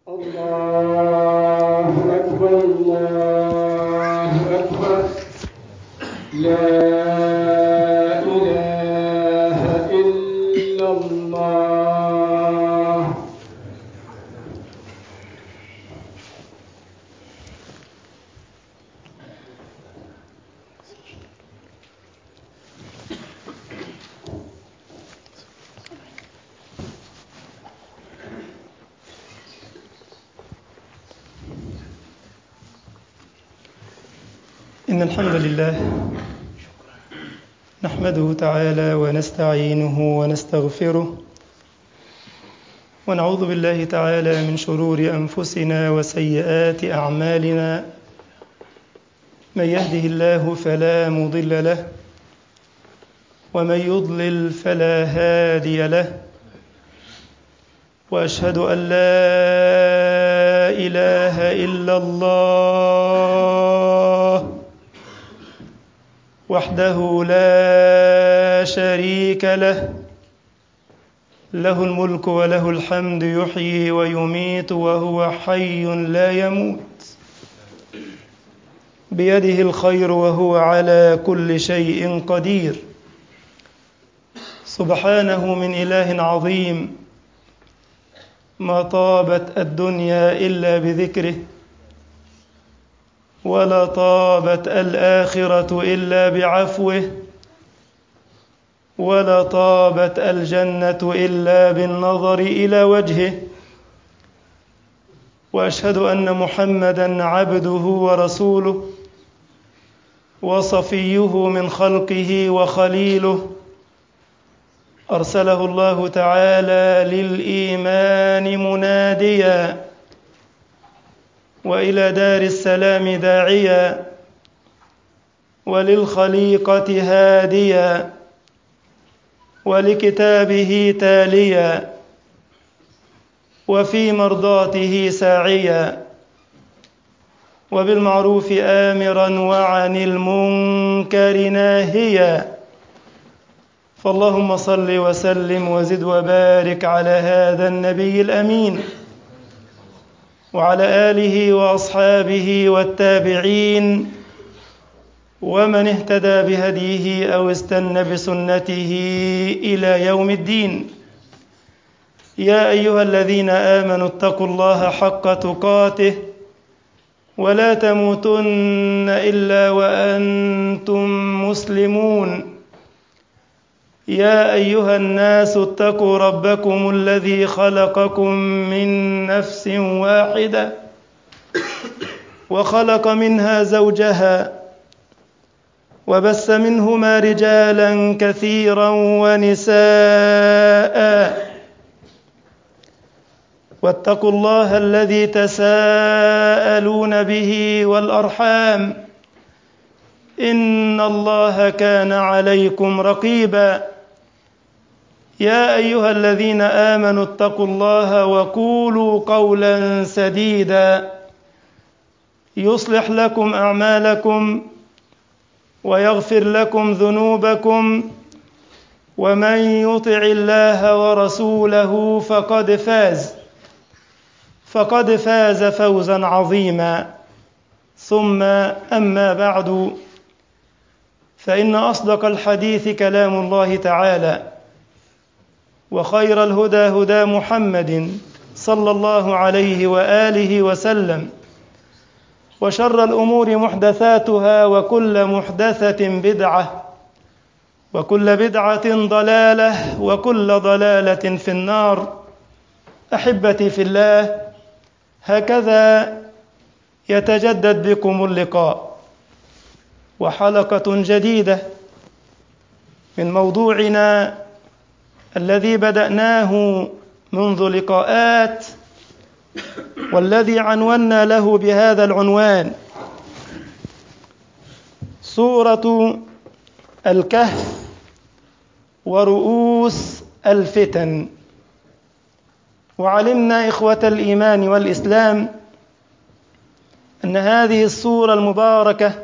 الله أكبر الله أكبر لا إله إلا الله. إن الحمد لله نحمده تعالى ونستعينه ونستغفره ونعوذ بالله تعالى من شرور أنفسنا وسيئات أعمالنا. من يهده الله فلا مضل له ومن يضلل فلا هادي له، وأشهد أن لا إله إلا الله وحده لا شريك له، له الملك وله الحمد يحيي ويميت وهو حي لا يموت، بيده الخير وهو على كل شيء قدير. سبحانه من إله عظيم، ما طابت الدنيا إلا بذكره، ولا طابت الآخرة إلا بعفوه، ولا طابت الجنة إلا بالنظر إلى وجهه. وأشهد أن محمدًا عبده ورسوله وصفيه من خلقه وخليله، أرسله الله تعالى للإيمان مناديا وإلى دار السلام داعيا وللخليقة هاديا ولكتابه تاليا وفي مرضاته ساعيا، وبالمعروف آمرا وعن المنكر ناهيا. فاللهم صل وسلم وزد وبارك على هذا النبي الأمين وعلى آله وأصحابه والتابعين ومن اهتدى بهديه أو استنى بسنته إلى يوم الدين. يا أيها الذين آمنوا اتقوا الله حق تقاته ولا تموتن إلا وأنتم مسلمون. يا أيها الناس اتقوا ربكم الذي خلقكم من نفس واحدة وخلق منها زوجها وبث منهما رجالا كثيرا ونساء، واتقوا الله الذي تساءلون به والأرحام، إن الله كان عليكم رقيبا. يا أيها الذين آمنوا اتقوا الله وقولوا قولا سديدا يصلح لكم أعمالكم ويغفر لكم ذنوبكم، ومن يطع الله ورسوله فقد فاز فوزا عظيما. ثم أما بعد، فإن أصدق الحديث كلام الله تعالى، وخير الهدى هدى محمد صلى الله عليه وآله وسلم، وشر الأمور محدثاتها، وكل محدثة بدعة، وكل بدعة ضلالة، وكل ضلالة في النار. أحبتي في الله، هكذا يتجدد بكم اللقاء وحلقة جديدة من موضوعنا الذي بدأناه منذ لقاءات، والذي عنونا له بهذا العنوان: سورة الكهف ورؤوس الفتن. وعلمنا إخوة الإيمان والإسلام أن هذه السورة المباركة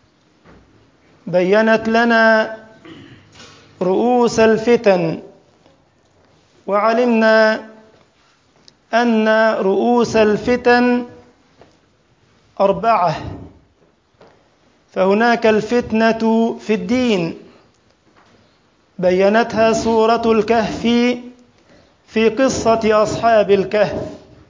بيّنت لنا رؤوس الفتن، وعلمنا أن رؤوس الفتن 4. فهناك الفتنة في الدين بيّنتها سورة الكهف في قصة أصحاب الكهف،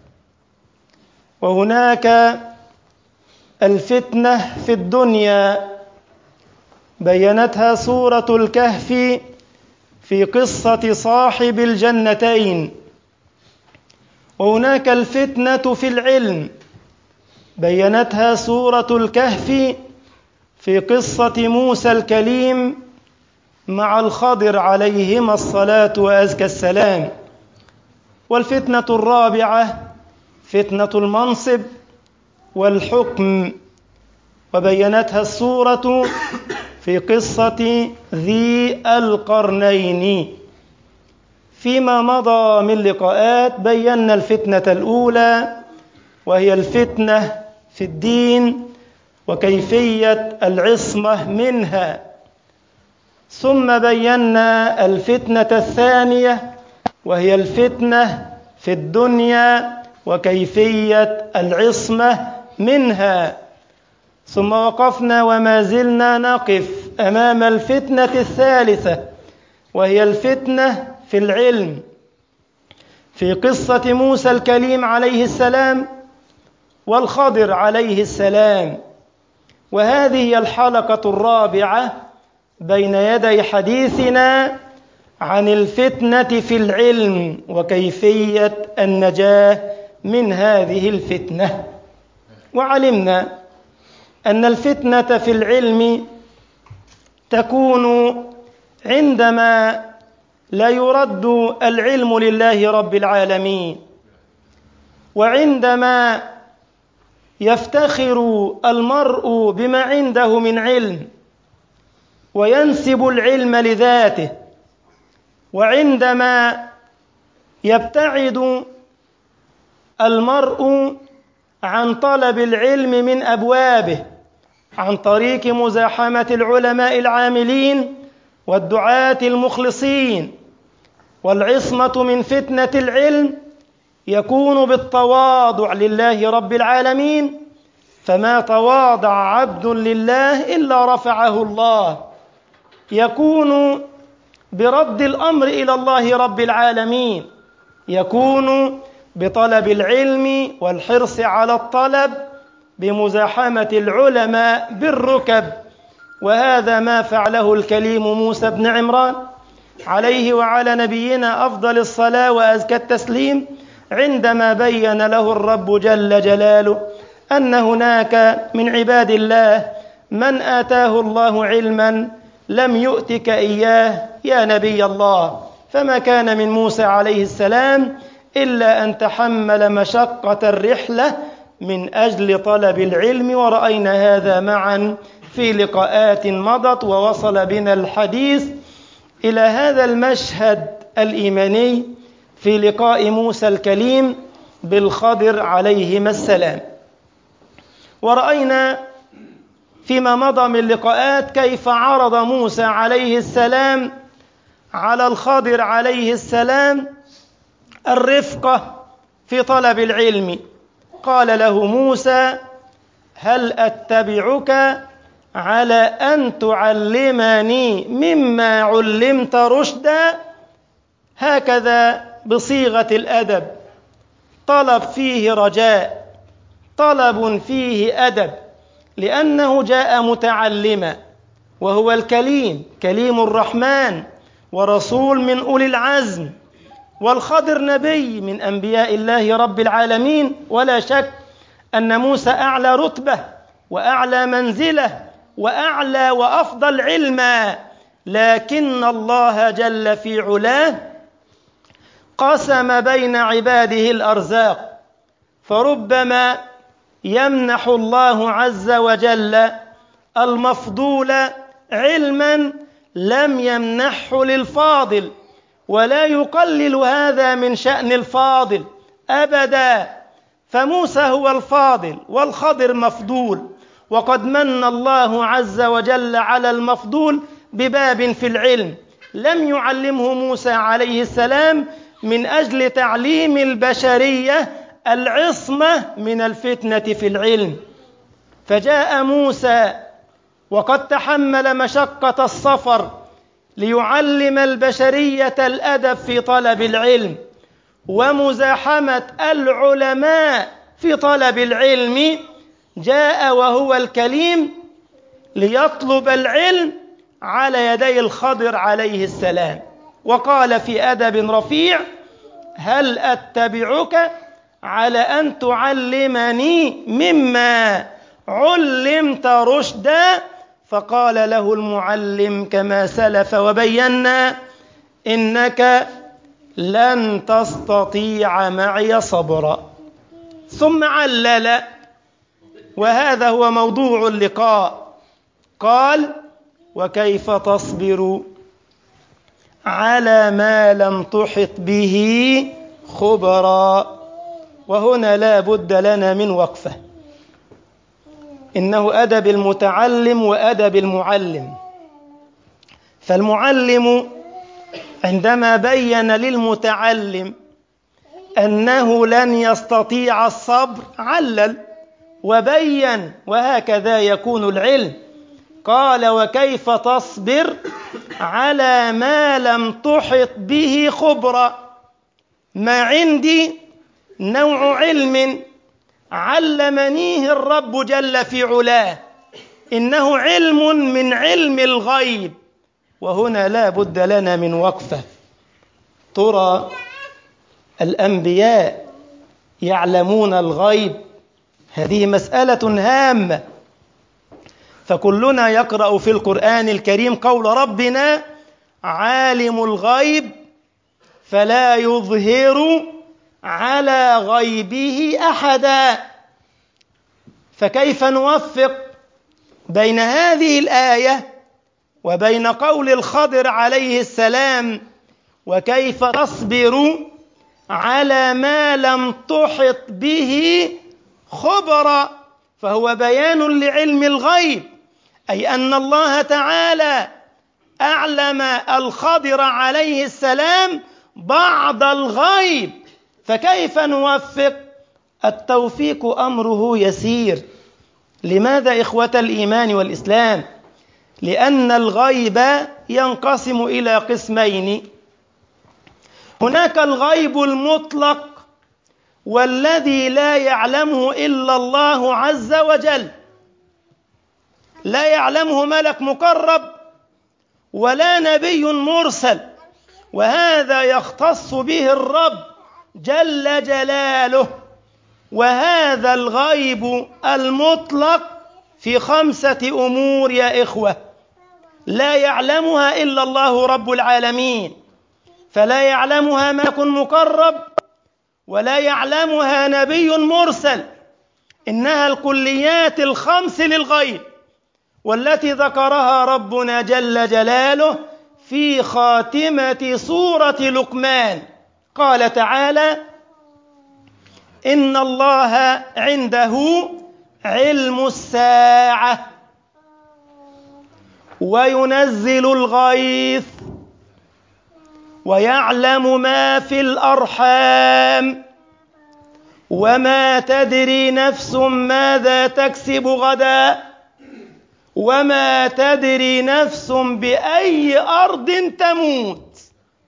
وهناك الفتنة في الدنيا بيّنتها سورة الكهف في قصة صاحب الجنتين، وهناك الفتنة في العلم بيّنتها سورة الكهف في قصة موسى الكليم مع الخضر عليهما الصلاة وأزكى السلام. والفتنة الرابعة فتنة المنصب والحكم، وبيّنتها السورة في قصة ذي القرنين. فيما مضى من لقاءات بيّنا الفتنة الأولى وهي الفتنة في الدين وكيفية العصمة منها، ثم بيّنا الفتنة الثانية وهي الفتنة في الدنيا وكيفية العصمة منها، ثم وقفنا وما زلنا نقف أمام الفتنة الثالثة وهي الفتنة في العلم في قصة موسى الكليم عليه السلام والخضر عليه السلام. وهذه هي الحلقة الرابعة بين يدي حديثنا عن الفتنة في العلم وكيفية النجاة من هذه الفتنة. وعلمنا أن الفتنة في العلم تكون عندما لا يرد العلم لله رب العالمين، وعندما يفتخر المرء بما عنده من علم وينسب العلم لذاته، وعندما يبتعد المرء عن طلب العلم من أبوابه عن طريق مزاحمة العلماء العاملين والدعاة المخلصين. والعصمة من فتنة العلم يكون بالتواضع لله رب العالمين، فما تواضع عبد لله إلا رفعه الله. يكون برد الأمر إلى الله رب العالمين، يكون بطلب العلم والحرص على الطلب بمزاحمة العلماء بالركب. وهذا ما فعله الكليم موسى بن عمران عليه وعلى نبينا أفضل الصلاة وأزكى التسليم، عندما بين له الرب جل جلاله أن هناك من عباد الله من آتاه الله علما لم يؤتك إياه يا نبي الله. فما كان من موسى عليه السلام إلا أن تحمل مشقة الرحلة من أجل طلب العلم، ورأينا هذا معا في لقاءات مضت. ووصل بنا الحديث إلى هذا المشهد الإيماني في لقاء موسى الكليم بالخضر عليهما السلام. ورأينا فيما مضى من لقاءات كيف عرض موسى عليه السلام على الخضر عليه السلام الرفقة في طلب العلم. قال له موسى: هل أتبعك على أن تعلمني مما علمت رشدا؟ هكذا بصيغة الأدب، طلب فيه رجاء، طلب فيه أدب، لأنه جاء متعلما، وهو الكليم كليم الرحمن ورسول من أولي العزم، والخضر نبي من أنبياء الله رب العالمين. ولا شك أن موسى أعلى رتبة وأعلى منزلة وأعلى وأفضل علما، لكن الله جل في علاه قسم بين عباده الأرزاق، فربما يمنح الله عز وجل المفضول علما لم يمنحه للفاضل، ولا يقلل هذا من شأن الفاضل أبدا. فموسى هو الفاضل والخضر مفضول، وقد من الله عز وجل على المفضول بباب في العلم لم يعلمه موسى عليه السلام من أجل تعليم البشرية العصمة من الفتنة في العلم. فجاء موسى وقد تحمل مشقة السفر ليعلم البشرية الأدب في طلب العلم ومزاحمة العلماء في طلب العلم. جاء وهو الكليم ليطلب العلم على يدي الخضر عليه السلام، وقال في أدب رفيع: هل أتبعك على أن تعلمني مما علمت رشدا؟ فقال له المعلم كما سلف وبينا: إنك لن تستطيع معي صبرا. ثم علل، وهذا هو موضوع اللقاء، قال: وكيف تصبر على ما لم تحط به خبرا. وهنا لا بد لنا من وقفة، إنه أدب المتعلم وأدب المعلم. فالمعلم عندما بين للمتعلم أنه لن يستطيع الصبر علل وبين، وهكذا يكون العلم. قال: وكيف تصبر على ما لم تحط به خبرا؟ ما عندي نوع علم علمنيه الرب جل في علاه، إنه علم من علم الغيب. وهنا لا بد لنا من وقفة. ترى الأنبياء يعلمون الغيب؟ هذه مسألة هامة. فكلنا يقرأ في القرآن الكريم قول ربنا: عالم الغيب فلا يظهر على غيبه أحدا. فكيف نوفق بين هذه الآية وبين قول الخضر عليه السلام: وكيف تصبر على ما لم تحط به خبرا؟ فهو بيان لعلم الغيب، أي أن الله تعالى أعلم الخضر عليه السلام بعض الغيب. فكيف نوفق؟ التوفيق أمره يسير. لماذا إخوة الإيمان والإسلام؟ لأن الغيب ينقسم إلى قسمين: هناك الغيب المطلق والذي لا يعلمه إلا الله عز وجل، لا يعلمه ملك مقرب ولا نبي مرسل، وهذا يختص به الرب جل جلاله. وهذا الغيب المطلق في 5 أمور يا إخوة، لا يعلمها إلا الله رب العالمين. فلا يعلمها ملك مقرب ولا يعلمها نبي مرسل، إنها الكليات ال5 للغيب، والتي ذكرها ربنا جل جلاله في خاتمة سورة لقمان. قال تعالى: إن الله عنده علم الساعة وينزل الغيث ويعلم ما في الأرحام وما تدري نفس ماذا تكسب غدا وما تدري نفس بأي أرض تموت.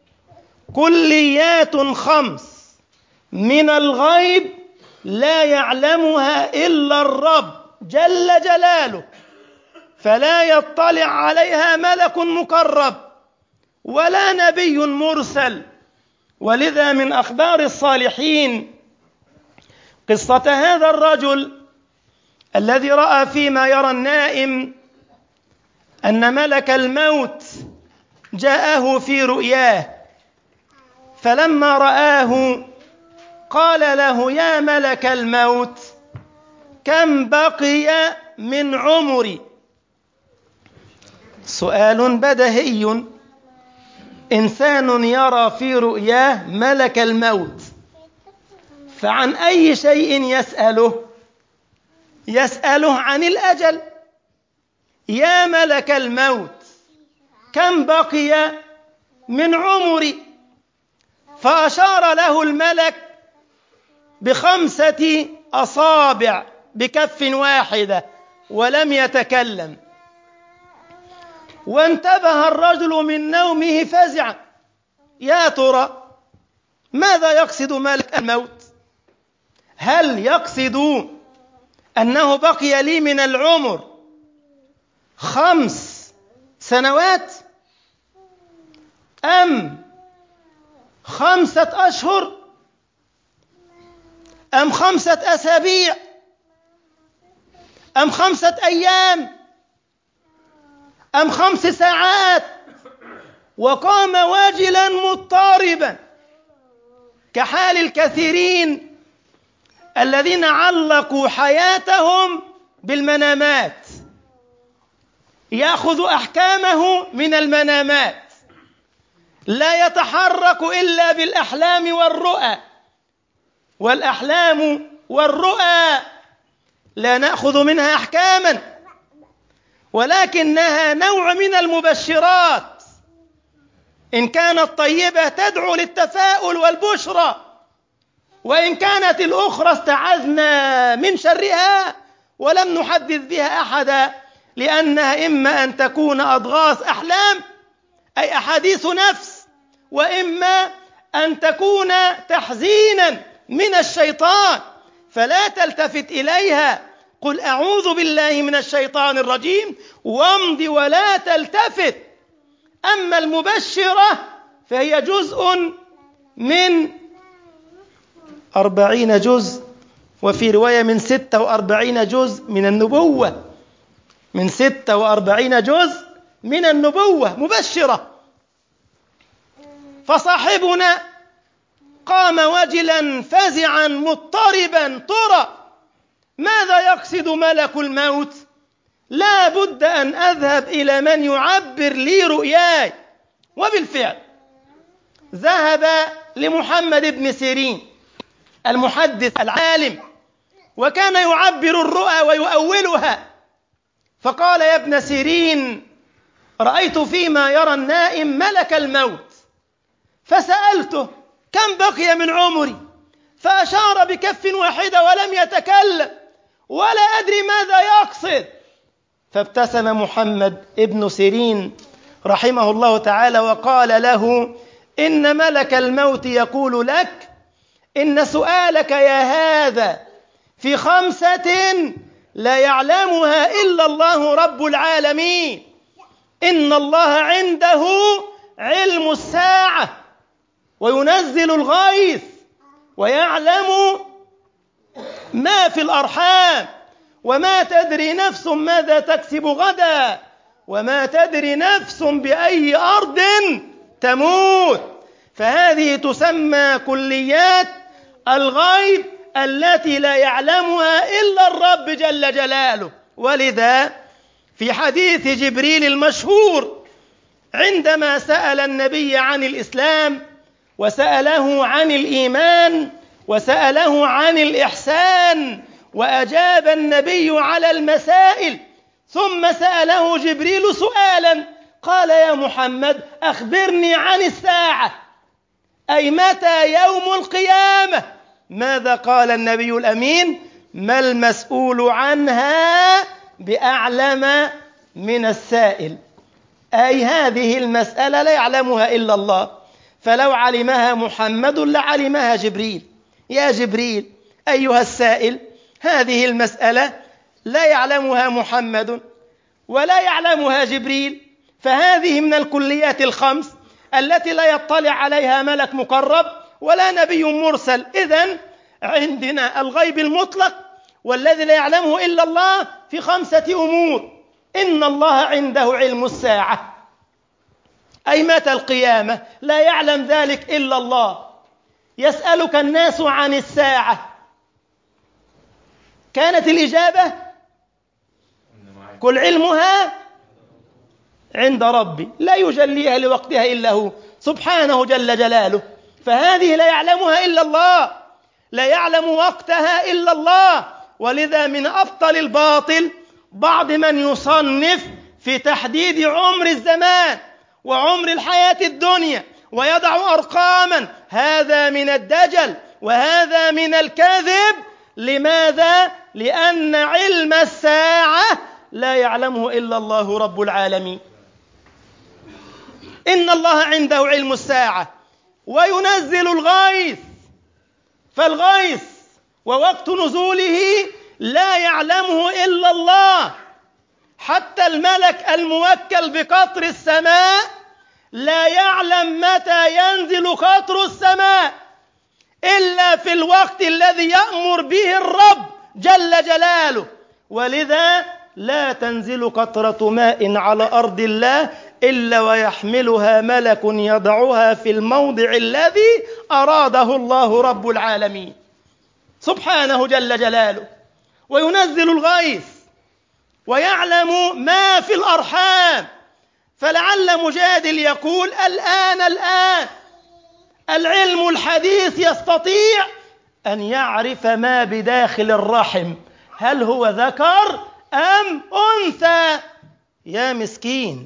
كليات 5 من الغيب لا يعلمها إلا الرب جل جلاله، فلا يطلع عليها ملك مقرب ولا نبي مرسل. ولذا من أخبار الصالحين قصة هذا الرجل الذي رأى فيما يرى النائم أن ملك الموت جاءه في رؤياه، فلما رآه قال له: يا ملك الموت، كم بقي من عمري؟ سؤال بديهي، إنسان يرى في رؤياه ملك الموت، فعن أي شيء يسأله؟ يسأله عن الأجل. يا ملك الموت، كم بقي من عمري؟ فأشار له الملك ب5 أصابع بكف واحدة ولم يتكلم. وانتبه الرجل من نومه فزعا: يا ترى ماذا يقصد ملك الموت؟ هل يقصد أنه بقي لي من العمر 5 سنوات أم 5 أشهر أم 5 أسابيع أم 5 أيام أم 5 ساعات؟ وقام واجلا مضطربا كحال الكثيرين الذين علقوا حياتهم بالمنامات، يأخذ أحكامه من المنامات، لا يتحرك إلا بالأحلام والرؤى، والأحلام والرؤى لا نأخذ منها أحكاما، ولكنها نوع من المبشرات، إن كانت طيبة تدعو للتفاؤل والبشرى، وإن كانت الأخرى استعذنا من شرها ولم نحدث بها أحدا، لأنها إما أن تكون أضغاث أحلام أي أحاديث نفس، وإما أن تكون تحزينا من الشيطان، فلا تلتفت إليها. قل أعوذ بالله من الشيطان الرجيم وامض ولا تلتفت. أما المبشرة فهي جزء من 40 جزء، وفي رواية من 46 جزء من النبوة، من 46 جزء من النبوة مبشرة. فصاحبنا قام وجلا فزعا مضطربا: ترى ماذا يقصد ملك الموت؟ لا بد أن أذهب إلى من يعبر لي رؤياي. وبالفعل ذهب لمحمد بن سيرين المحدث العالم، وكان يعبر الرؤى ويؤولها. فقال: يا ابن سيرين، رأيت فيما يرى النائم ملك الموت، فسألته: كم بقي من عمري؟ فأشار بكف واحدة ولم يتكلم، ولا أدري ماذا يقصد. فابتسم محمد ابن سيرين رحمه الله تعالى وقال له: إن ملك الموت يقول لك إن سؤالك يا هذا في 5 لا يعلمها إلا الله رب العالمين. إن الله عنده علم الساعة وينزل الغيث ويعلم ما في الأرحام، وما تدري نفس ماذا تكسب غدا، وما تدري نفس بأي أرض تموت. فهذه تسمى كليات الغيب التي لا يعلمها إلا الرب جل جلاله. ولذا في حديث جبريل المشهور عندما سأل النبي عن الإسلام، وسأله عن الإيمان، وسأله عن الإحسان، وأجاب النبي على المسائل، ثم سأله جبريل سؤالا قال: يا محمد أخبرني عن الساعة، أي متى يوم القيامة؟ ماذا قال النبي الأمين؟ ما المسؤول عنها بأعلم من السائل. أي هذه المسألة لا يعلمها إلا الله، فلو علمها محمد لعلمها جبريل. يا جبريل أيها السائل، هذه المسألة لا يعلمها محمد ولا يعلمها جبريل، فهذه من الكليات ال5 التي لا يطلع عليها ملك مقرب ولا نبي مرسل. إذن عندنا الغيب المطلق والذي لا يعلمه إلا الله في 5 أمور: إن الله عنده علم الساعة، أي متى القيامة، لا يعلم ذلك إلا الله. يسألك الناس عن الساعة، كانت الإجابة: قل علمها عند ربي لا يجليها لوقتها إلا هو سبحانه جل جلاله. فهذه لا يعلمها إلا الله، لا يعلم وقتها إلا الله. ولذا من أبطل الباطل بعض من يصنف في تحديد عمر الزمان وعمر الحياة الدنيا ويضع أرقاما، هذا من الدجل وهذا من الكذب. لماذا؟ لأن علم الساعة لا يعلمه إلا الله رب العالمين. إن الله عنده علم الساعة وينزل الغيث، فالغيث ووقت نزوله لا يعلمه إلا الله. حتى الملك الموكل بقطر السماء لا يعلم متى ينزل قطر السماء إلا في الوقت الذي يأمر به الرب جل جلاله. ولذا لا تنزل قطرة ماء على أرض الله إلا ويحملها ملك يضعها في الموضع الذي أراده الله رب العالمين سبحانه جل جلاله. وينزل الغيث ويعلم ما في الأرحام. فلعل مجادل يقول الآن العلم الحديث يستطيع أن يعرف ما بداخل الرحم، هل هو ذكر أم أنثى؟ يا مسكين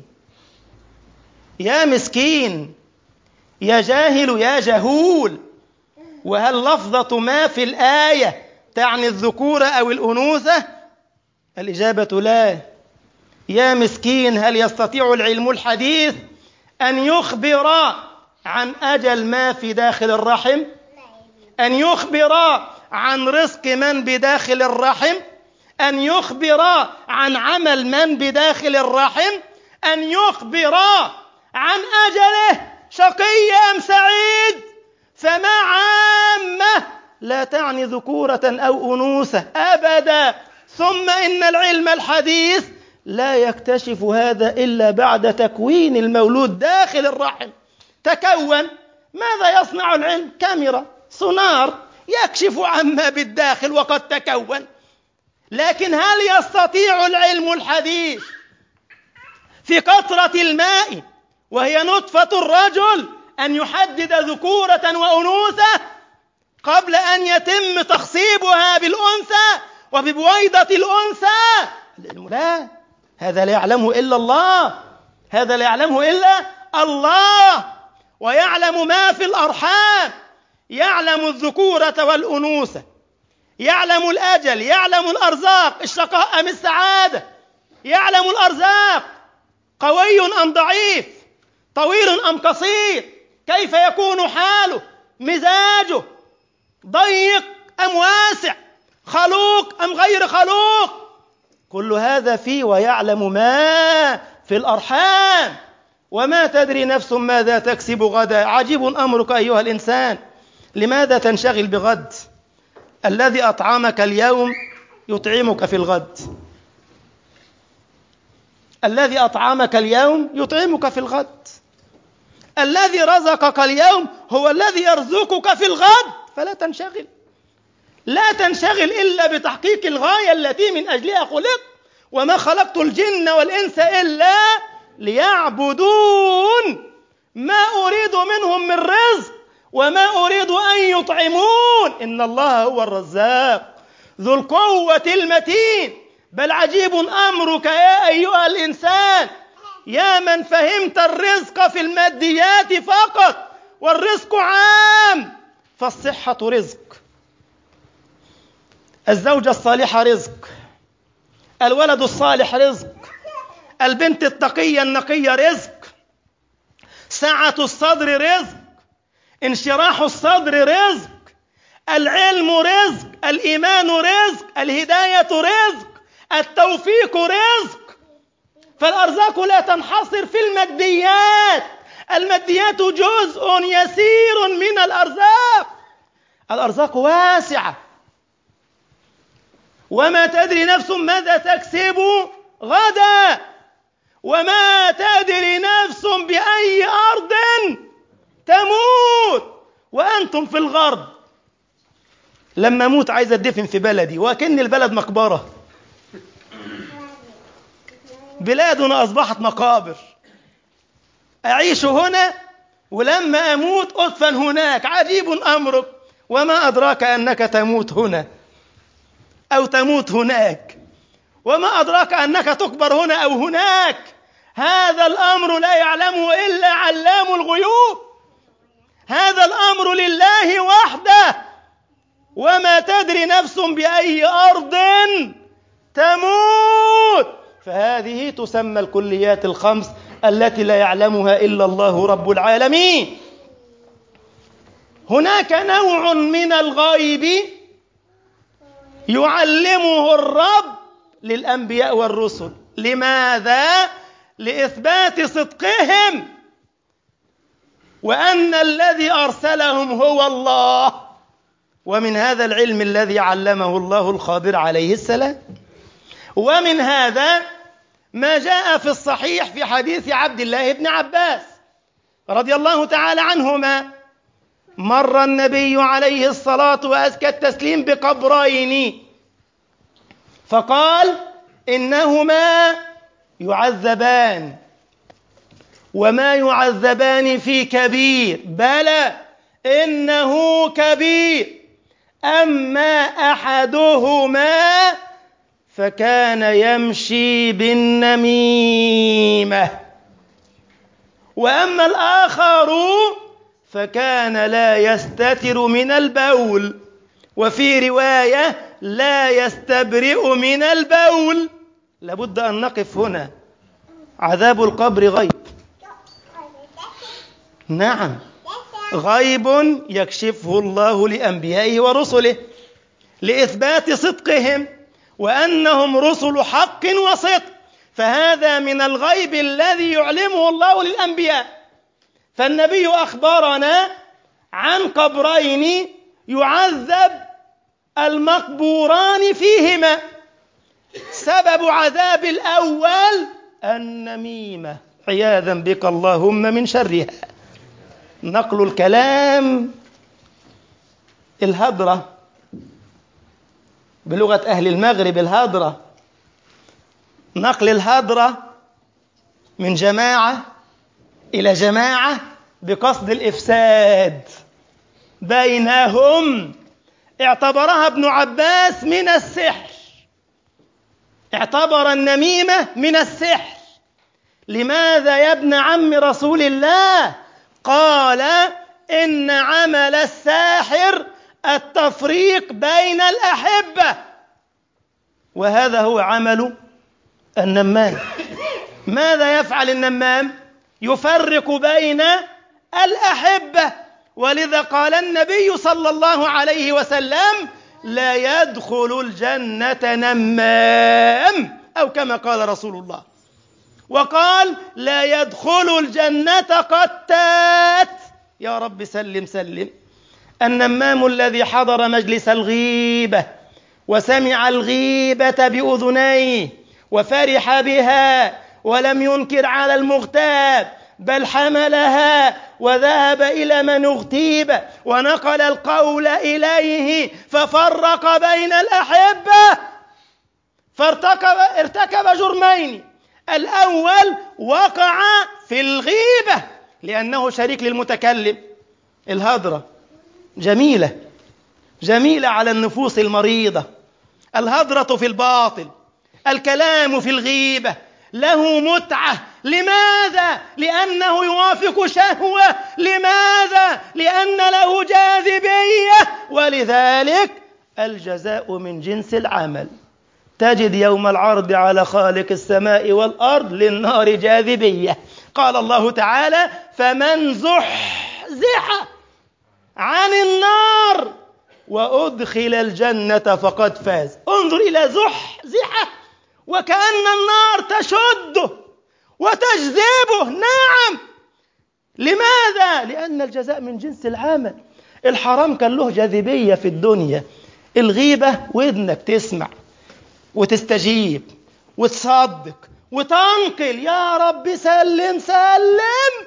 يا مسكين، يا جاهل يا جهول. وهل لفظة ما في الآية تعني الذكورة أو الأنوثة؟ الإجابة لا. يا مسكين، هل يستطيع العلم الحديث أن يخبر عن أجل ما في داخل الرحم؟ أن يخبر عن رزق من بداخل الرحم؟ أن يخبر عن عمل من بداخل الرحم؟ أن يخبر عن أجله شقي أم سعيد؟ فما عامة لا تعني ذكورة أو أنوثة أبدا. ثم إن العلم الحديث لا يكتشف هذا إلا بعد تكوين المولود داخل الرحم. تكون، ماذا يصنع العلم؟ كاميرا، سونار، يكشف عما بالداخل وقد تكون. لكن هل يستطيع العلم الحديث في قطرة الماء وهي نطفة الرجل أن يحدد ذكورة وأنوثة قبل أن يتم تخصيبها بالأنثى وببويضة الأنثى؟ لا، هذا لا يعلمه إلا الله، هذا لا يعلمه إلا الله. ويعلم ما في الأرحام، يعلم الذكورة والأنوثة، يعلم الأجل، يعلم الأرزاق، الشقاء أم السعادة، يعلم الأرزاق، قوي أم ضعيف، طويل أم قصير، كيف يكون حاله، مزاجه، ضيق أم واسع، خلوق أم غير خلوق، كل هذا فيه. ويعلم ما في الأرحام. وما تدري نفس ماذا تكسب غدا. عجيب أمرك أيها الإنسان، لماذا تنشغل بغد؟ الذي أطعمك اليوم يطعمك في الغد، الذي أطعمك اليوم يطعمك في الغد، الذي رزقك اليوم هو الذي يرزقك في الغد. فلا تنشغل، لا تنشغل إلا بتحقيق الغاية التي من أجلها خلقت. وما خلقت الجن والإنس إلا ليعبدون، ما أريد منهم من رزق وما أريد أن يطعمون، إن الله هو الرزاق ذو القوة المتين. بل عجيب أمرك يا أيها الإنسان، يا من فهمت الرزق في الماديات فقط، والرزق عام. فالصحة رزق، الزوجة الصالحة رزق، الولد الصالح رزق، البنت التقية النقية رزق، سعة الصدر رزق، انشراح الصدر رزق، العلم رزق، الإيمان رزق، الهداية رزق، التوفيق رزق. فالأرزاق لا تنحصر في الماديات، الماديات جزء يسير من الأرزاق، الأرزاق واسعة. وما تدري نفس ماذا تكسب غدا، وما تدري نفس بأي أرض تموت. وأنتم في الغرب، لما أموت عايز أدفن في بلدي، وكأن البلد مقبرة، بلادنا أصبحت مقابر. أعيش هنا ولما أموت أدفن هناك. عجيب أمرك، وما أدراك أنك تموت هنا أو تموت هناك، وما أدراك أنك تقبر هنا أو هناك. هذا الأمر لا يعلمه إلا علام الغيوب. هذا الأمر لله وحده، وما تدري نفس بأي أرض تموت. فهذه تسمى الكليات الخمس التي لا يعلمها إلا الله رب العالمين. هناك نوع من الغيب يعلمه الرب للأنبياء والرسل. لماذا؟ لإثبات صدقهم وأن الذي أرسلهم هو الله. ومن هذا العلم الذي علمه الله الخضر عليه السلام. ومن هذا ما جاء في الصحيح في حديث عبد الله بن عباس رضي الله تعالى عنهما: مر النبي عليه الصلاة وأزكى التسليم بقبرين فقال: إنهما يعذبان وما يعذبان في كبير، بلى إنه كبير، أما أحدهما فكان يمشي بالنميمة، وأما الآخر فكان لا يستتر من البول، وفي رواية لا يستبرئ من البول. لابد أن نقف هنا. عذاب القبر غيب، نعم، غيب يكشفه الله لأنبيائه ورسله لإثبات صدقهم وأنهم رسل حق وصدق. فهذا من الغيب الذي يعلمه الله للأنبياء. فالنبي أخبرنا عن قبرين يعذب المقبوران فيهما. سبب عذاب الأول النميمة، عياذا بك اللهم من شرها، نقل الكلام، الهدرة بلغة أهل المغرب، الهدرة، نقل الهدرة من جماعة إلى جماعة بقصد الإفساد بينهم. اعتبرها ابن عباس من السحر، اعتبر النميمة من السحر. لماذا يا ابن عم رسول الله؟ قال: إن عمل الساحر التفريق بين الأحبة، وهذا هو عمل النمام. ماذا يفعل النمام؟ يفرق بين الأحبة. ولذا قال النبي صلى الله عليه وسلم: لا يدخل الجنة نمام، أو كما قال رسول الله. وقال: لا يدخل الجنة قتات. يا رب سلم سلم. النمام الذي حضر مجلس الغيبة وسمع الغيبة بأذنيه وفرح بها ولم ينكر على المغتاب، بل حملها وذهب إلى من اغتيب ونقل القول إليه ففرق بين الأحبة، فارتكب جرمين. الأول وقع في الغيبة لأنه شريك للمتكلم. الهدرة جميلة جميلة على النفوس المريضة. الهدرة في الباطل، الكلام في الغيبة له متعة. لماذا؟ لأنه يوافق شهوة. لماذا؟ لأن له جاذبية. ولذلك الجزاء من جنس العمل. تجد يوم العرض على خالق السماء والأرض للنار جاذبية. قال الله تعالى: فمن زحزح عن النار وأدخل الجنة فقد فاز. انظر إلى زحزحة، وكأن النار تشده وتجذبه. نعم. لماذا؟ لأن الجزاء من جنس العمل. الحرام كان له جاذبية في الدنيا. الغيبة ودنك تسمع وتستجيب وتصدق وتنقل. يا رب سلم سلم.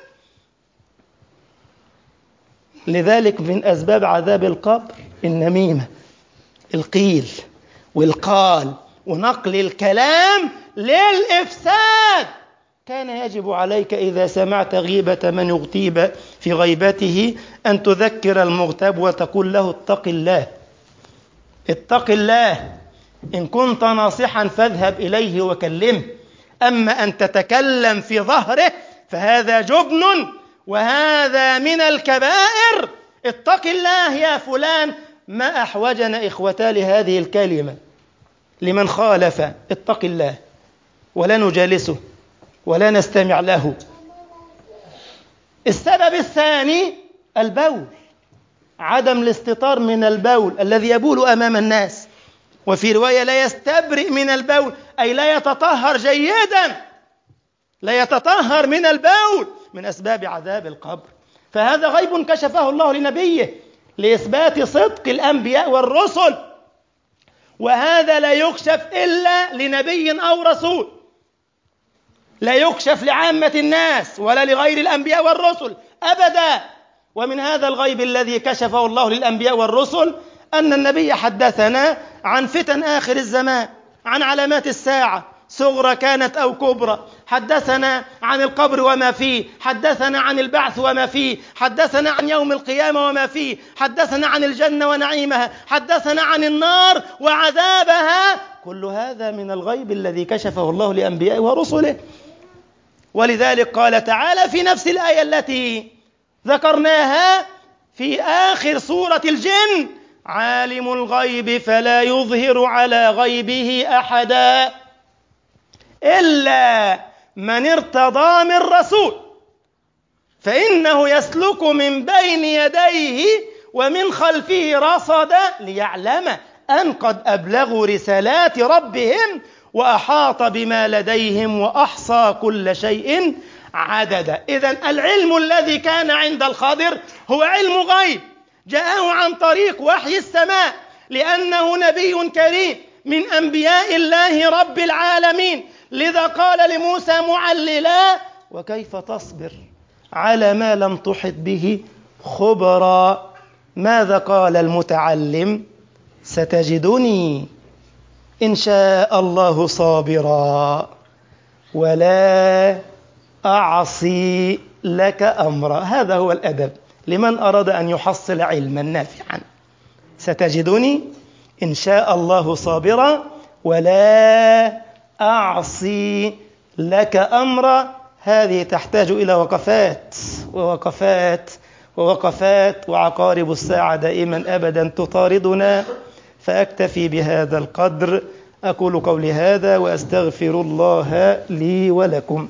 لذلك من أسباب عذاب القبر النميمة، القيل والقال ونقل الكلام للإفساد. كان يجب عليك إذا سمعت غيبة من يغتيب في غيبته أن تذكر المغتاب وتقول له: اتق الله اتق الله. إن كنت ناصحا فاذهب إليه وكلمه. أما أن تتكلم في ظهره فهذا جبن وهذا من الكبائر. اتق الله يا فلان. ما أحوجنا إخوتا لهذه الكلمة لمن خالف. اتق الله، ولا نجالسه ولا نستمع له. السبب الثاني البول، عدم الاستتار من البول الذي يبول أمام الناس، وفي رواية لا يستبرئ من البول، أي لا يتطهر جيدا، لا يتطهر من البول، من أسباب عذاب القبر. فهذا غيب كشفه الله لنبيه لإثبات صدق الأنبياء والرسل، وهذا لا يكشف إلا لنبي أو رسول، لا يكشف لعامة الناس ولا لغير الأنبياء والرسل أبدا. ومن هذا الغيب الذي كشفه الله للأنبياء والرسل أن النبي حدثنا عن فتن آخر الزمان، عن علامات الساعة صغرى كانت أو كبرى، حدثنا عن القبر وما فيه، حدثنا عن البعث وما فيه، حدثنا عن يوم القيامة وما فيه، حدثنا عن الجنة ونعيمها، حدثنا عن النار وعذابها. كل هذا من الغيب الذي كشفه الله لأنبيائه ورسله. ولذلك قال تعالى في نفس الآية التي ذكرناها في آخر سورة الجن: عالم الغيب فلا يظهر على غيبه أحدا إلا من ارتضى من رسول فإنه يسلك من بين يديه ومن خلفه رصدا ليعلم أن قد أبلغوا رسالات ربهم وأحاط بما لديهم وأحصى كل شيء عددا. إذن العلم الذي كان عند الخضر هو علم غيب جاءه عن طريق وحي السماء، لأنه نبي كريم من أنبياء الله رب العالمين. لذا قال لموسى معللا: وكيف تصبر على ما لم تحط به خبرا. ماذا قال المتعلم؟ ستجدني إن شاء الله صابرا ولا أعصي لك أمرا. هذا هو الأدب لمن أراد أن يحصل علما نافعا. ستجدني إن شاء الله صابرا ولا أعصي لك أمرا. هذه تحتاج إلى وقفات ووقفات ووقفات، وعقارب الساعة دائما أبدا تطاردنا. فأكتفي بهذا القدر. أقول قولي هذا وأستغفر الله لي ولكم.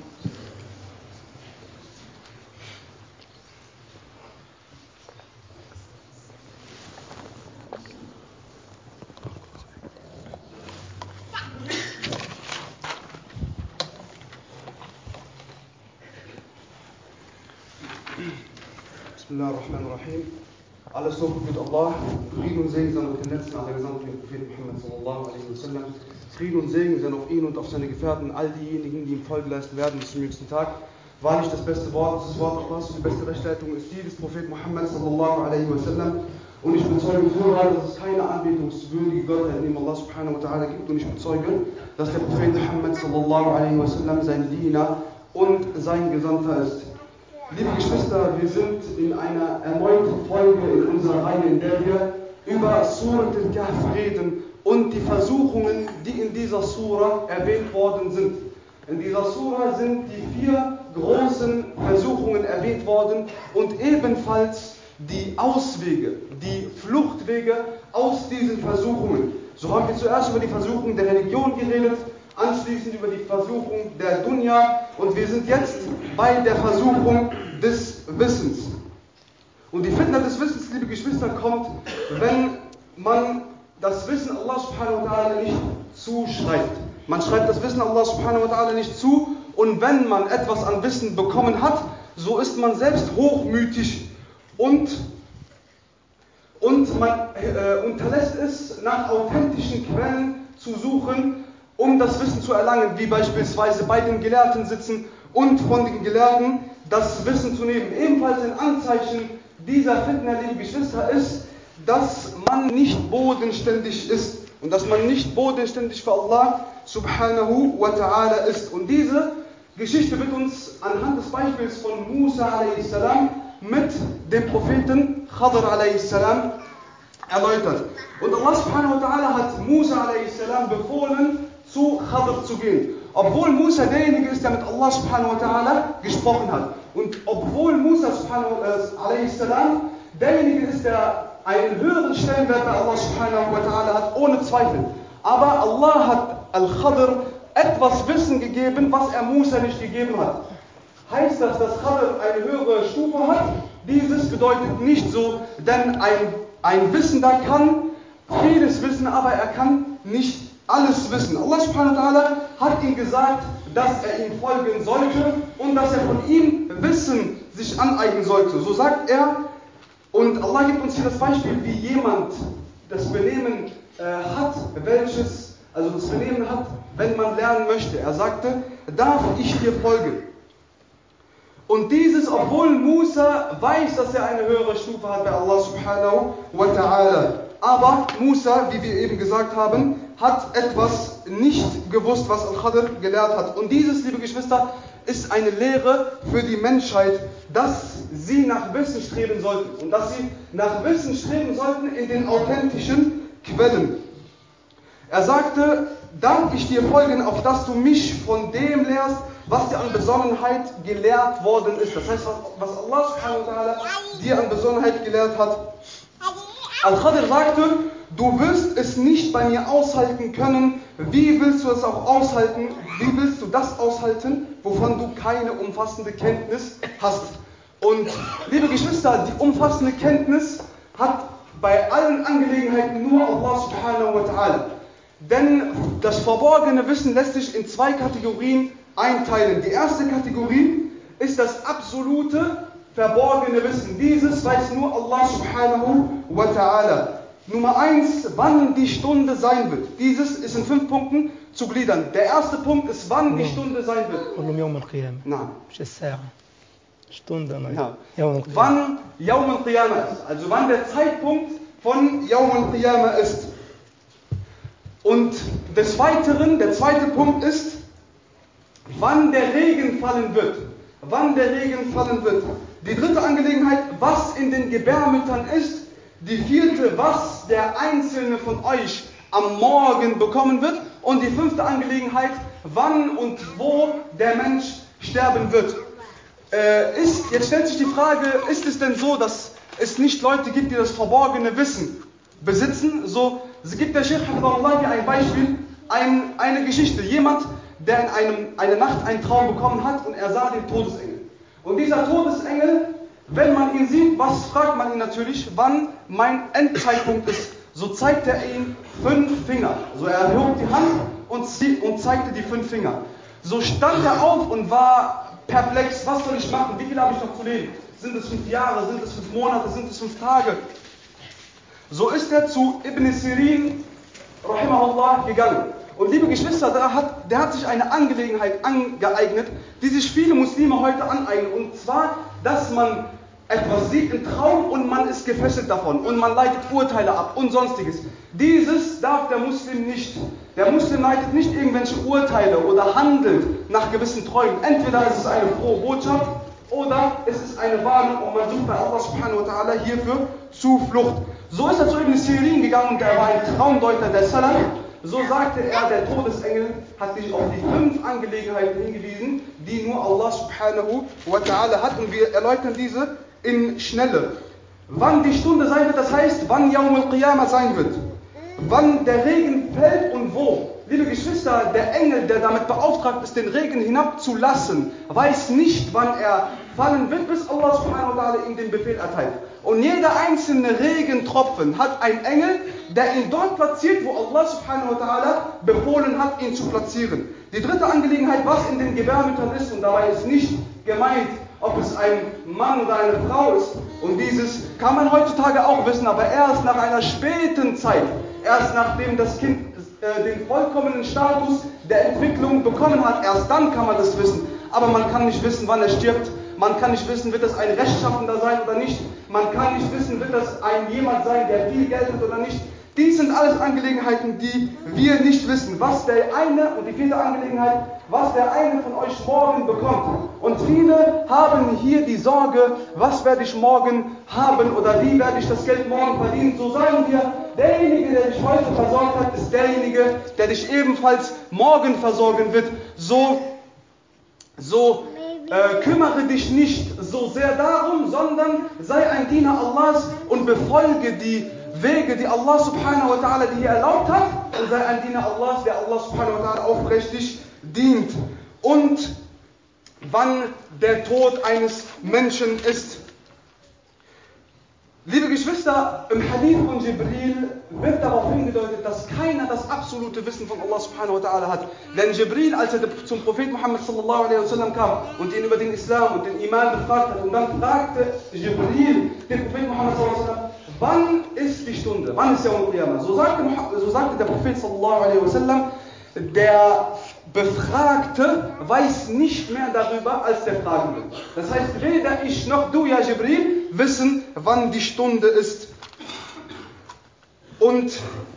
Bismillahirrahmanirrahim. Alles Lob gebührt Allah. Frieden und Segen sei auf den letzten aller Gesandten, den Propheten Muhammad sallallahu alaihi wasallam. Frieden und Segen sei auf ihn und auf seine Gefährten, all diejenigen, die ihm Folge leisten werden bis zum jüngsten Tag. Wahrlich das beste Wort ist das Wort Allahs und die beste Rechtleitung ist die des Propheten Muhammad sallallahu alaihi wasallam. Und ich bezeuge vorher, dass es keine anbetungswürdige Gottheit neben Allah subhanahu wa ta'ala gibt. Und ich bezeuge, dass der Prophet Muhammad sallallahu alaihi wasallam sein Diener und sein Gesandter ist. Liebe Geschwister, wir sind in einer erneuten Folge in unserer Reihe, in der wir über Surat al-Kahf reden und die Versuchungen, die in dieser Sura erwähnt worden sind. In dieser Sura sind die 4 großen Versuchungen erwähnt worden und ebenfalls die Auswege, die Fluchtwege aus diesen Versuchungen. So haben wir zuerst über die Versuchung der Religion geredet, anschließend über die Versuchung der Dunya und wir sind jetzt bei der Versuchung des Wissens. Und die Fitna des Wissens, liebe Geschwister, kommt, wenn man das Wissen Allah subhanahu wa ta'ala nicht zuschreibt. Man schreibt das Wissen Allah subhanahu wa ta'ala nicht zu und wenn man etwas an Wissen bekommen hat, so ist man selbst hochmütig und man unterlässt es, nach authentischen Quellen zu suchen, um das Wissen zu erlangen, wie beispielsweise bei den Gelehrten sitzen und von den Gelehrten das Wissen zu nehmen. Ebenfalls ein Anzeichen dieser Fitna, liebe Geschwister, ist, dass man nicht bodenständig ist und dass man nicht bodenständig für Allah subhanahu wa ta'ala ist. Und diese Geschichte wird uns anhand des Beispiels von Musa a.s. mit dem Propheten Khadr a.s. erläutert. Und Allah subhanahu wa ta'ala hat Musa a.s. befohlen, zu Khadr zu gehen. obwohl Musa derjenige ist, der mit Allah subhanahu wa ta'ala gesprochen hat. Und obwohl Musa subhanahu wa derjenige ist, der einen höheren Stellenwert bei Allah subhanahu wa ta'ala hat, ohne Zweifel. Aber Allah hat Al-Khadr etwas Wissen gegeben, was er Musa nicht gegeben hat. Heißt das, dass Khadr eine höhere Stufe hat? Dieses bedeutet nicht so, denn ein Wissender kann vieles wissen, aber er kann nicht alles wissen. Allah subhanahu wa ta'ala hat ihm gesagt, dass er ihm folgen sollte und dass er von ihm Wissen sich aneignen sollte. So sagt er, und Allah gibt uns hier das Beispiel, wie jemand das Benehmen hat, wenn man lernen möchte. Er sagte, darf ich dir folgen? Und dieses, obwohl Musa weiß, dass er eine höhere Stufe hat bei Allah subhanahu wa ta'ala. Aber Musa, wie wir eben gesagt haben, hat etwas nicht gewusst, was Al-Khadr gelehrt hat. Und dieses, liebe Geschwister, ist eine Lehre für die Menschheit, dass sie nach Wissen streben sollten. Und dass sie nach Wissen streben sollten in den authentischen Quellen. Er sagte, darf ich dir folgen, auf dass du mich von dem lehrst, was dir an Besonnenheit gelehrt worden ist. Das heißt, was Allah subhanahu wa ta'ala dir an Besonnenheit gelehrt hat. Al-Khadr sagte, du wirst es nicht bei mir aushalten können. Wie willst du es auch aushalten? Wie willst du das aushalten, wovon du keine umfassende Kenntnis hast? Und liebe Geschwister, die umfassende Kenntnis hat bei allen Angelegenheiten nur Allah subhanahu wa ta'ala. Denn das verborgene Wissen lässt sich in zwei Kategorien einteilen. Die erste Kategorie ist das absolute verborgene Wissen. Dieses weiß nur Allah subhanahu wa ta'ala. Nummer 1, wann die Stunde sein wird. Dieses ist in 5 Punkten zu gliedern. Der erste Punkt ist, wann die Stunde sein wird. Nein. Stunde, nein. Ja. Wann Yawm al-Qiyamah ist. Also wann der Zeitpunkt von Yawm al-Qiyamah ist. Und des Weiteren, der zweite Punkt ist, wann der Regen fallen wird. Wann der Regen fallen wird. Die dritte Angelegenheit, was in den Gebärmüttern ist. Die vierte, was der Einzelne von euch am Morgen bekommen wird. Und die fünfte Angelegenheit, wann und wo der Mensch sterben wird. Jetzt stellt sich die Frage, ist es denn so, dass es nicht Leute gibt, die das verborgene Wissen besitzen? So gibt der Sheikh Hafidhahullah hier ein Beispiel, eine Geschichte. Jemand, der in einer Nacht einen Traum bekommen hat und er sah den Todesengel. Und dieser Todesengel, wenn man ihn sieht, was fragt man ihn natürlich, wann mein Endzeitpunkt ist. So zeigt er ihm 5 Finger. Also er erhob die Hand und zeigte die 5 Finger. So stand er auf und war perplex. Was soll ich machen? Wie viel habe ich noch zu leben? Sind es 5 Jahre? Sind es 5 Monate? Sind es 5 Tage? So ist er zu Ibn Sirin, rahimahullah, gegangen. Und liebe Geschwister, der hat sich eine Angelegenheit angeeignet, die sich viele Muslime heute aneignen. Und zwar, dass man etwas sieht im Traum und man ist gefesselt davon. Und man leitet Urteile ab und sonstiges. Dieses darf der Muslim nicht. Der Muslim leitet nicht irgendwelche Urteile oder handelt nach gewissen Träumen. Entweder ist es eine frohe Botschaft oder es ist eine Warnung und man sucht bei Allah subhanahu wa ta'ala hierfür Zuflucht. So ist er zu Ibn Sirin gegangen und er war ein Traumdeuter der Salaf. So sagte er, der Todesengel hat sich auf die 5 Angelegenheiten hingewiesen, die nur Allah subhanahu wa ta'ala hat. Und wir erläutern diese in Schnelle. Wann die Stunde sein wird, das heißt, wann Yawm al-Qiyamah sein wird. Wann der Regen fällt und wo. Liebe Geschwister, der Engel, der damit beauftragt ist, den Regen hinabzulassen, weiß nicht, wann er fallen wird, bis Allah subhanahu wa ta'ala ihm den Befehl erteilt. Und jeder einzelne Regentropfen hat einen Engel, der ihn dort platziert, wo Allah subhanahu wa ta'ala befohlen hat, ihn zu platzieren. Die dritte Angelegenheit, was in den Gebärmüttern ist, und dabei ist nicht gemeint, ob es ein Mann oder eine Frau ist. Und dieses kann man heutzutage auch wissen, aber erst nach einer späten Zeit, erst nachdem das Kind den vollkommenen Status der Entwicklung bekommen hat, erst dann kann man das wissen. Aber man kann nicht wissen, wann er stirbt. Man kann nicht wissen, wird das ein Rechtschaffender sein oder nicht. Man kann nicht wissen, wird das jemand sein, der viel Geld hat oder nicht. Dies sind alles Angelegenheiten, die wir nicht wissen. Was der eine, und die vierte Angelegenheit, was der eine von euch morgen bekommt. Und viele haben hier die Sorge, was werde ich morgen haben oder wie werde ich das Geld morgen verdienen. So sagen wir, derjenige, der dich heute versorgt hat, ist derjenige, der dich ebenfalls morgen versorgen wird. So kümmere dich nicht so sehr darum, sondern sei ein Diener Allahs und befolge die Wege, die Allah subhanahu wa ta'ala dir erlaubt hat, und sei ein Diener Allahs, der Allah subhanahu wa ta'ala aufrichtig dient. Und wann der Tod eines Menschen ist. Liebe Geschwister, im Hadith von Jibril wird darauf hingedeutet, dass keiner das absolute Wissen von Allah subhanahu wa ta'ala hat. Denn Jibril, als er zum Propheten Muhammad sallallahu alaihi wasallam kam und ihn über den Islam und den Iman befragt hat, und dann fragte Jibril den Propheten Muhammad sallallahu alaihi wasallam, wann ist die Stunde? Wann ist Yawm al-Qiyamah? So sagte der Prophet sallallahu alaihi wasallam, der Befragte weiß nicht mehr darüber als der Fragende. Das heißt, weder ich noch du, ja Jibril, wissen, wann die Stunde ist. Und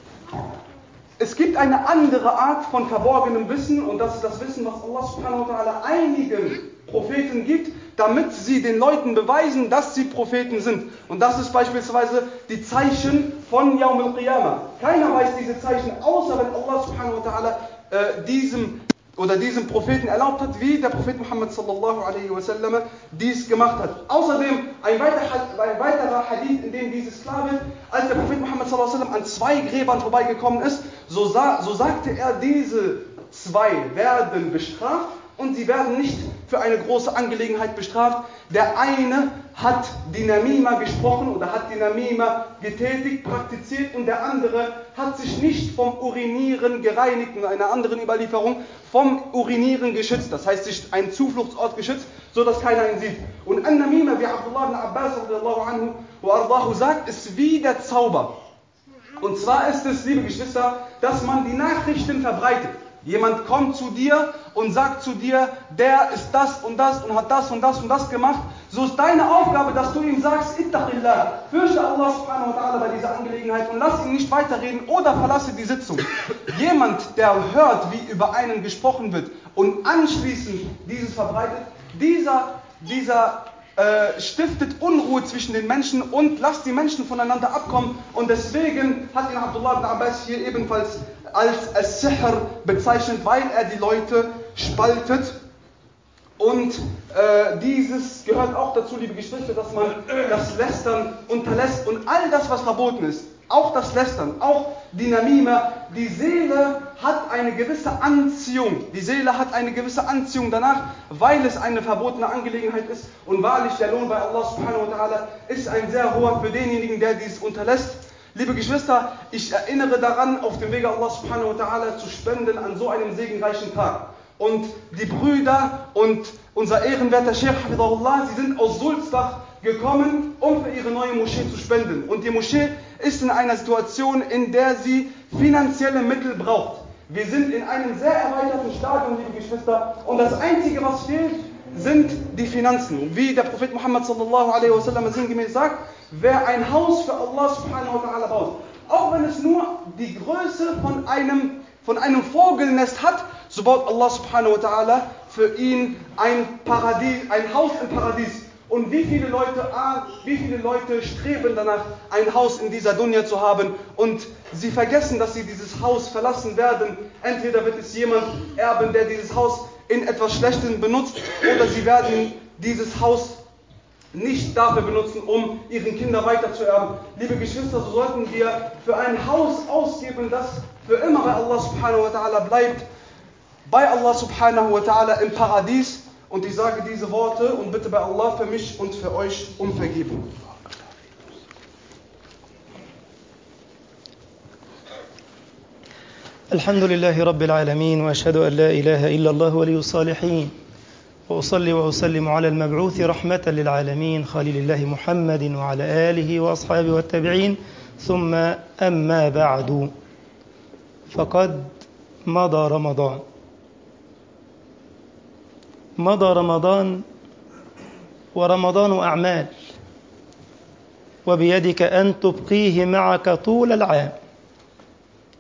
es gibt eine andere Art von verborgenem Wissen, und das ist das Wissen, was Allah subhanahu wa ta'ala einigen Propheten gibt, damit sie den Leuten beweisen, dass sie Propheten sind. Und das ist beispielsweise die Zeichen von Yawm al-Qiyamah. Keiner weiß diese Zeichen, außer wenn Allah subhanahu wa ta'ala diesem Propheten erlaubt hat, wie der Prophet Muhammad sallallahu alaihi wasallam dies gemacht hat. Außerdem ein weiterer Hadith, in dem dieses klar wird, als der Prophet Muhammad sallallahu alaihi wasallam an zwei Gräbern vorbeigekommen ist, so sagte er, diese zwei werden bestraft und sie werden nicht für eine große Angelegenheit bestraft. Der eine hat die Namima gesprochen oder hat die Namima getätigt, praktiziert, und der andere hat sich nicht vom Urinieren gereinigt, in einer anderen Überlieferung vom Urinieren geschützt, das heißt sich einen Zufluchtsort geschützt, so dass keiner ihn sieht. Und An-Namima, wie Abdullah ibn Abbas radiyallahu anhu wa ardahu sagt, ist wie der Zauber. Und zwar ist es, liebe Geschwister, dass man die Nachrichten verbreitet. Jemand kommt zu dir und sagt zu dir, der ist das und das und hat das und das und das gemacht. So ist deine Aufgabe, dass du ihm sagst, Ittaqillah, fürchte Allah subhanahu wa ta'ala bei dieser Angelegenheit und lass ihn nicht weiterreden oder verlasse die Sitzung. Jemand, der hört, wie über einen gesprochen wird und anschließend dieses verbreitet, dieser stiftet Unruhe zwischen den Menschen und lasst die Menschen voneinander abkommen. Und deswegen hat ihn Abdullah ibn Abbas hier ebenfalls als As-Sihr bezeichnet, weil er die Leute spaltet. Und dieses gehört auch dazu, liebe Geschwister, dass man das Lästern unterlässt und all das, was verboten ist. Auch das Lästern, auch die Namima. Die Seele hat eine gewisse Anziehung. Die Seele hat eine gewisse Anziehung danach, weil es eine verbotene Angelegenheit ist. Und wahrlich, der Lohn bei Allah subhanahu wa ta'ala ist ein sehr hoher für denjenigen, der dies unterlässt. Liebe Geschwister, ich erinnere daran, auf dem Wege Allah subhanahu wa ta'ala zu spenden an so einem segenreichen Tag. Und die Brüder und unser ehrenwerter Sheikh Hafidahullah, sie sind aus Sulzbach gekommen, um für ihre neue Moschee zu spenden. Und die Moschee ist in einer Situation, in der sie finanzielle Mittel braucht. Wir sind in einem sehr erweiterten Stadium, liebe Geschwister, und das Einzige, was fehlt, sind die Finanzen. Und wie der Prophet Muhammad sallallahu alaihi wasallam sinngemäß sagt, wer ein Haus für Allah subhanahu wa ta'ala baut, auch wenn es nur die Größe von einem Vogelnest hat, so baut Allah subhanahu wa ta'ala für ihn ein Haus im Paradies. Und wie viele Leute streben danach, ein Haus in dieser Dunya zu haben, und sie vergessen, dass sie dieses Haus verlassen werden. Entweder wird es jemand erben, der dieses Haus in etwas Schlechtem benutzt, oder sie werden dieses Haus nicht dafür benutzen, um ihren Kindern weiterzuerben. Liebe Geschwister, so sollten wir für ein Haus ausgeben, das für immer bei Allah subhanahu wa ta'ala bleibt, bei Allah subhanahu wa ta'ala im Paradies. Und ich sage diese Worte und bitte bei Allah für mich und für euch um Vergebung. الحمد لله رب العالمين وأشهد أن لا إله إلا الله ولي الصالحين وأصلي وأسلم على المبعوث رحمة للعالمين خليل الله محمد وعلى آله وأصحابه والتابعين ثم أما بعد فقد مضى رمضان ورمضان أعمال وبيدك أن تبقيه معك طول العام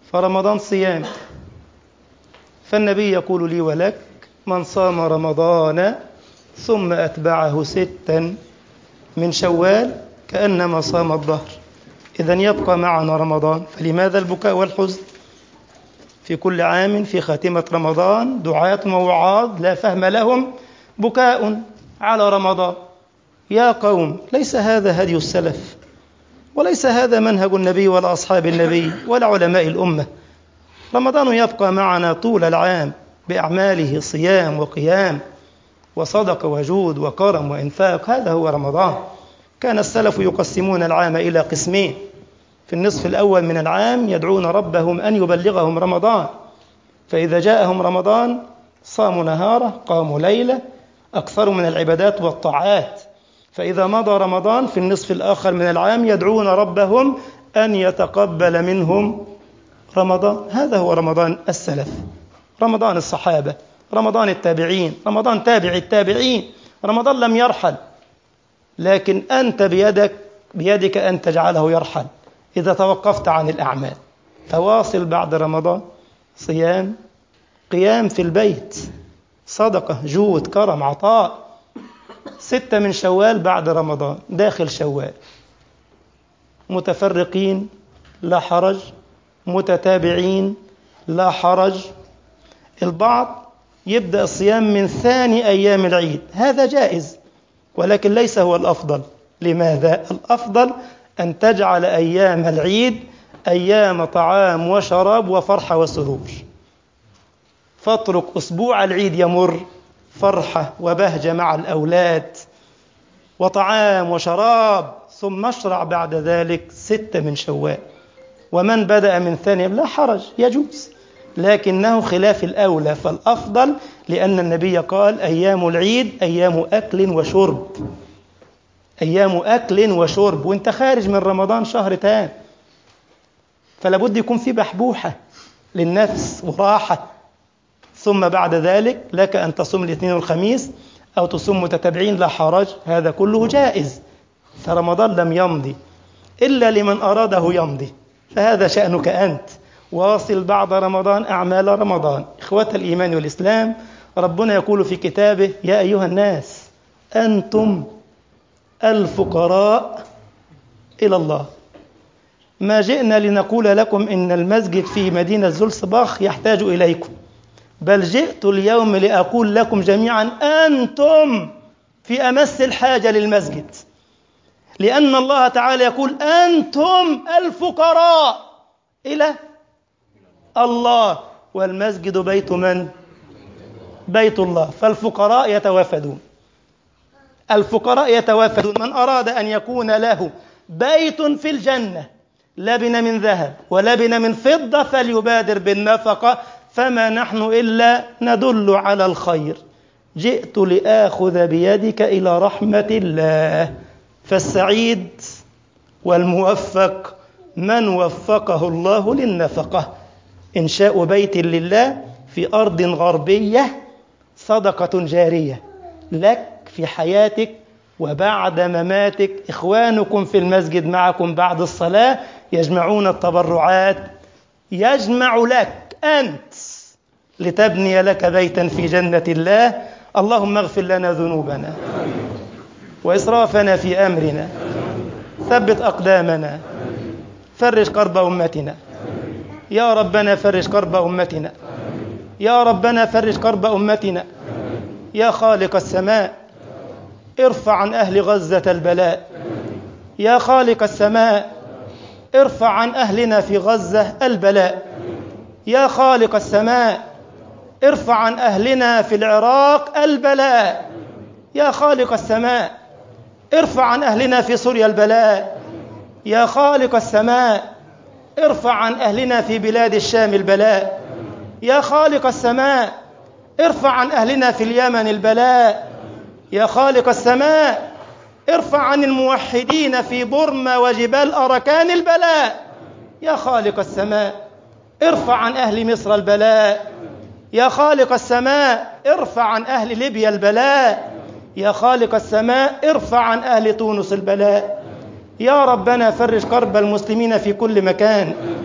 فرمضان صيام، فالنبي يقول لي ولك: من صام رمضان ثم أتبعه 6 من شوال كأنما صام الدهر. إذن يبقى معنا رمضان، فلماذا البكاء والحزن؟ في كل عام في خاتمة رمضان دعاة ووعاظ لا فهم لهم بكاء على رمضان. يا قوم، ليس هذا هدي السلف، وليس هذا منهج النبي ولا أصحاب النبي ولا علماء الأمة. رمضان يبقى معنا طول العام بأعماله، صيام وقيام وصدق وجود وكرم وإنفاق، هذا هو رمضان. كان السلف يقسمون العام إلى قسمين: في النصف الأول من العام يدعون ربهم أن يبلغهم رمضان، فإذا جاءهم رمضان صاموا نهاره قاموا ليلة، أكثر من العبادات والطاعات. فإذا مضى رمضان في النصف الآخر من العام يدعون ربهم أن يتقبل منهم رمضان. هذا هو رمضان السلف، رمضان الصحابة، رمضان التابعين، رمضان تابع التابعين. رمضان لم يرحل، لكن أنت بيدك أن تجعله يرحل إذا توقفت عن الأعمال. فواصل بعد رمضان صيام، قيام في البيت، صدقة، جود، كرم، عطاء. 6 من شوال بعد رمضان، داخل شوال، متفرقين لا حرج، متتابعين لا حرج. البعض يبدأ الصيام من ثاني أيام العيد، هذا جائز، ولكن ليس هو الأفضل. لماذا؟ الأفضل أن تجعل أيام العيد أيام طعام وشراب وفرحة وسرور، فاترك أسبوع العيد يمر فرحة وبهجة مع الأولاد وطعام وشراب، ثم اشرع بعد ذلك 6 من شوال. ومن بدأ من ثاني لا حرج، يجوز، لكنه خلاف الأولى. فالأفضل، لأن النبي قال: أيام العيد أيام أكل وشرب، أيام أكل وشرب، وانت خارج من رمضان شهر تام، فلابد يكون في بحبوحة للنفس وراحة. ثم بعد ذلك لك أن تصوم الاثنين والخميس أو تصوم متتابعين لا حرج، هذا كله جائز. فرمضان لم يمضي إلا لمن أراده يمضي، فهذا شأنك أنت. واصل بعد رمضان أعمال رمضان. إخوة الإيمان والإسلام، ربنا يقول في كتابه: يا أيها الناس أنتم الفقراء إلى الله. ما جئنا لنقول لكم إن المسجد في مدينة زلسباخ يحتاج إليكم، بل جئت اليوم لأقول لكم جميعا أنتم في أمس الحاجة للمسجد، لأن الله تعالى يقول: أنتم الفقراء إلى الله، والمسجد بيت من؟ بيت الله. فالفقراء يتوافدون، الفقراء يتوافدون. من أراد أن يكون له بيت في الجنة لبن من ذهب ولبن من فضة فليبادر بالنفقة، فما نحن إلا ندل على الخير. جئت لآخذ بيدك إلى رحمة الله. فالسعيد والموفق من وفقه الله للنفقة. إنشاء بيت لله في أرض غربية صدقة جارية لك في حياتك وبعد مماتك. إخوانكم في المسجد معكم بعد الصلاة يجمعون التبرعات، يجمع لك أنت لتبني لك بيتا في جنة الله. اللهم اغفر لنا ذنوبنا وإسرافنا في أمرنا، ثبت أقدامنا، فرج كرب أمتنا يا ربنا، فرج كرب أمتنا يا ربنا، فرج كرب أمتنا. يا خالق السماء ارفع عن أهل غزة البلاء، يا خالق السماء ارفع عن أهلنا في غزة البلاء، يا خالق السماء ارفع عن أهلنا في العراق البلاء، يا خالق السماء ارفع عن أهلنا في سوريا البلاء، يا خالق السماء ارفع عن أهلنا في بلاد الشام البلاء، يا خالق السماء ارفع عن أهلنا في اليمن البلاء، يا خالق السماء ارفع عن الموحدين في بورما وجبال أركان البلاء، يا خالق السماء ارفع عن أهل مصر البلاء، يا خالق السماء ارفع عن أهل ليبيا البلاء، يا خالق السماء ارفع عن أهل تونس البلاء. يا ربنا فرج كرب المسلمين في كل مكان،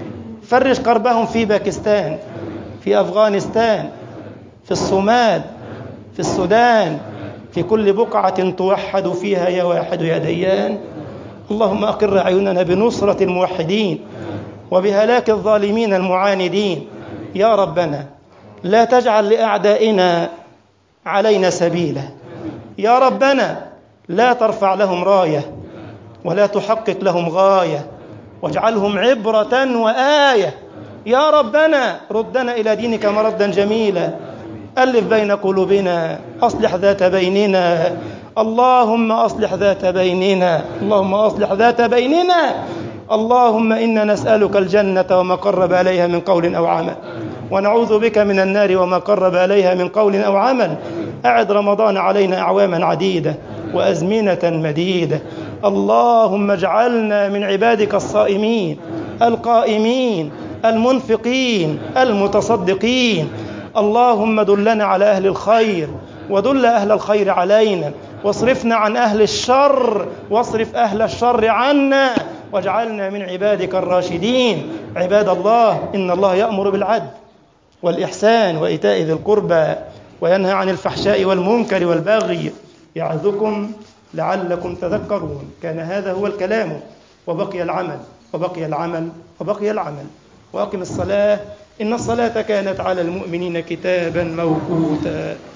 فرج كربهم في باكستان، في أفغانستان، في الصومال، في السودان، في كل بقعة توحد فيها يا واحد يا ديان. اللهم أقر أعيننا بنصرة الموحدين وبهلاك الظالمين المعاندين. يا ربنا لا تجعل لأعدائنا علينا سبيلا. يا ربنا لا ترفع لهم راية ولا تحقق لهم غاية، واجعلهم عبرة وآية. يا ربنا ردنا إلى دينك مردا جميلا، ألف بين قلوبنا، أصلح ذات بيننا، اللهم أصلح ذات بيننا، اللهم أصلح ذات بيننا. اللهم إنا نسألك الجنة وما قرب إليها من قول أو عمل، ونعوذ بك من النار وما قرب إليها من قول أو عمل. أعد رمضان علينا أعواما عديدة وأزمنة مديدة. اللهم اجعلنا من عبادك الصائمين القائمين المنفقين المتصدقين. اللهم دلنا على أهل الخير ودل أهل الخير علينا، واصرفنا عن أهل الشر واصرف أهل الشر عنا، واجعلنا من عبادك الراشدين. عباد الله، إن الله يأمر بالعدل والإحسان وإيتاء ذي القربى وينهى عن الفحشاء والمنكر والبغي يعظكم لعلكم تذكرون. كان هذا هو الكلام، وبقي العمل وبقي العمل وبقي العمل. وأقم الصلاة إن الصلاة كانت على المؤمنين كتابا موقوتا.